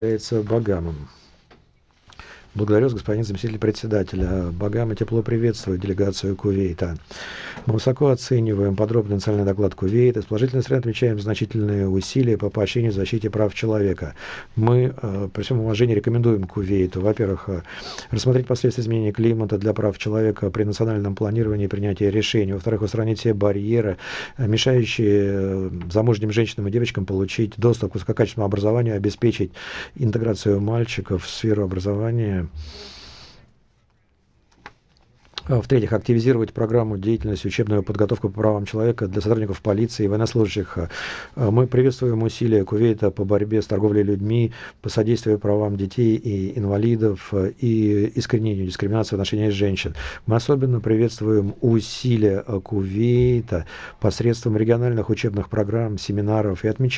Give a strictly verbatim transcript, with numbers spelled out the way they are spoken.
является Багамом. Благодарю вас, господин заместитель председателя. Багама тепло приветствует делегацию Кувейта. Мы высоко оцениваем подробный национальный доклад Кувейта. С положительной стороны отмечаем значительные усилия по поощрению и защите прав человека. Мы э, при всем уважении рекомендуем Кувейту, во-первых, э, рассмотреть последствия изменения климата для прав человека при национальном планировании и принятии решений. Во-вторых, устранить все барьеры, э, мешающие э, замужним женщинам и девочкам получить доступ к высококачественному образованию, обеспечить интеграцию мальчиков в сферу образования. В-третьих, активизировать программу деятельности, учебную подготовку по правам человека для сотрудников полиции и военнослужащих. Мы приветствуем усилия Кувейта по борьбе с торговлей людьми, по содействию правам детей и инвалидов и искоренению дискриминации в отношении женщин. Мы особенно приветствуем усилия Кувейта посредством региональных учебных программ, семинаров и отмечаем